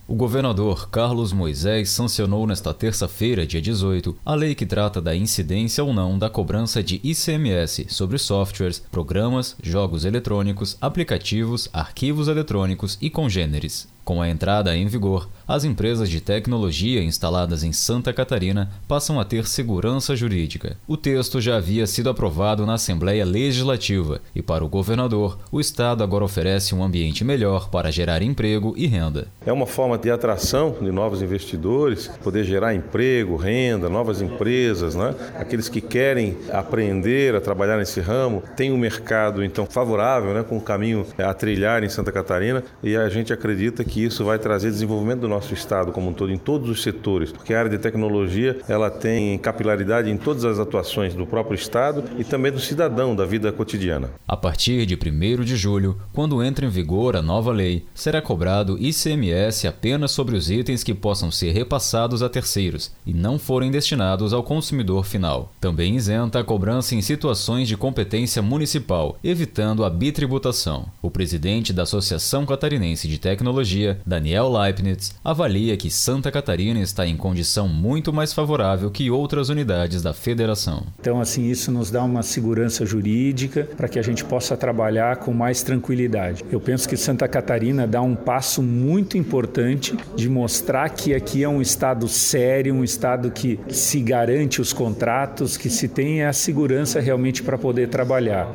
O governador Carlos Moisés sancionou nesta terça-feira, dia 18, a lei que trata da incidência ou não da cobrança de ICMS sobre softwares, programas, jogos eletrônicos, aplicativos, arquivos eletrônicos e congêneres. Com a entrada em vigor, as empresas de tecnologia instaladas em Santa Catarina passam a ter segurança jurídica. O texto já havia sido aprovado na Assembleia Legislativa e, para o governador, o Estado agora oferece um ambiente melhor para gerar emprego e renda. É uma forma de atração de novos investidores, poder gerar emprego, renda, novas empresas, né? Aqueles que querem aprender a trabalhar nesse ramo, tem um mercado então favorável, né? Com um caminho a trilhar em Santa Catarina, e a gente acredita que isso vai trazer desenvolvimento do nosso estado como um todo, em todos os setores, porque a área de tecnologia ela tem capilaridade em todas as atuações do próprio estado e também do cidadão, da vida cotidiana. A partir de 1º de julho, quando entra em vigor a nova lei, será cobrado ICMS apenas sobre os itens que possam ser repassados a terceiros e não forem destinados ao consumidor final. Também isenta a cobrança em situações de competência municipal, evitando a bitributação. O presidente da Associação Catarinense de Tecnologia, Daniel Leibniz, avalia que Santa Catarina está em condição muito mais favorável que outras unidades da federação. Então, isso nos dá uma segurança jurídica para que a gente possa trabalhar com mais tranquilidade. Eu penso que Santa Catarina dá um passo muito importante de mostrar que aqui é um estado sério, um estado que se garante os contratos, que se tem a segurança realmente para poder trabalhar.